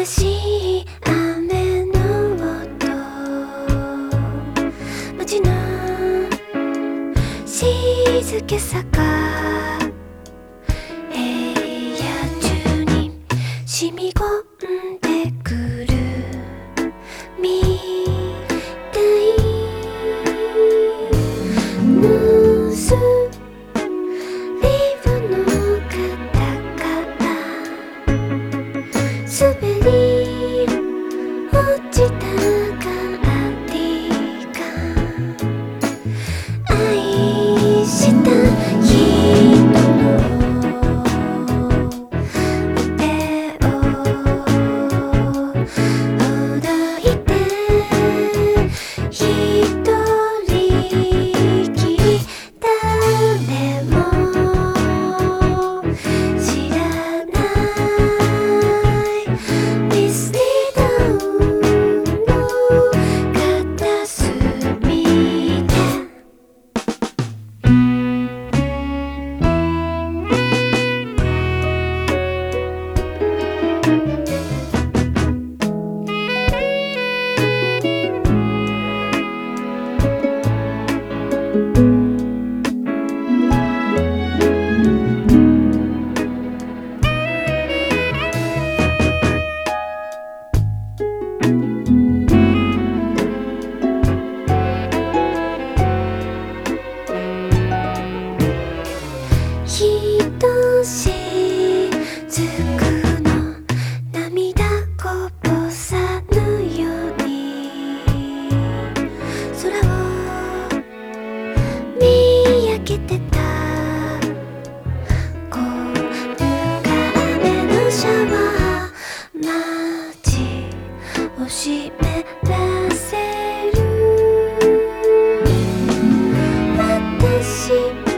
しい雨の音、街の静けさが部屋中に染み込んでくるみたい。結びの肩から滑り落ちたカーディガン、愛した人の腕をほどいて一人きり、誰も知らないミステリータウンの片隅で。ひとしずくの涙こぼさぬように空を見上げてた。こぬか雨のシャワー、街を湿らせる。私